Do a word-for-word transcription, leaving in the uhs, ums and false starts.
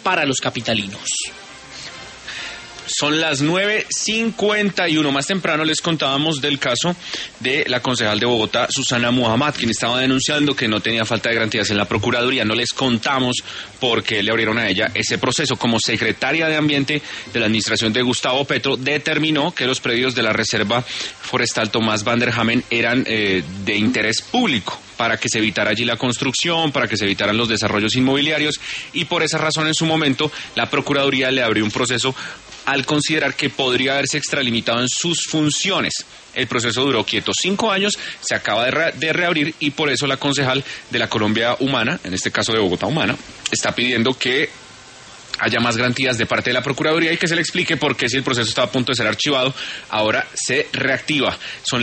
para los capitalinos. Son las nueve cincuenta y uno. Más temprano les contábamos del caso de la concejal de Bogotá, Susana Muhammad, quien estaba denunciando que no tenía falta de garantías en la Procuraduría. No les contamos por qué le abrieron a ella ese proceso. Como secretaria de Ambiente de la administración de Gustavo Petro, determinó que los predios de la Reserva Forestal Tomás Van der Hamen eran eh, de interés público, para que se evitara allí la construcción, para que se evitaran los desarrollos inmobiliarios, y por esa razón en su momento la Procuraduría le abrió un proceso al considerar que podría haberse extralimitado en sus funciones. El proceso duró quieto cinco años, se acaba de, re- de reabrir, y por eso la concejal de la Colombia Humana, en este caso de Bogotá Humana, está pidiendo que haya más garantías de parte de la Procuraduría y que se le explique por qué, si el proceso estaba a punto de ser archivado, ahora se reactiva. Son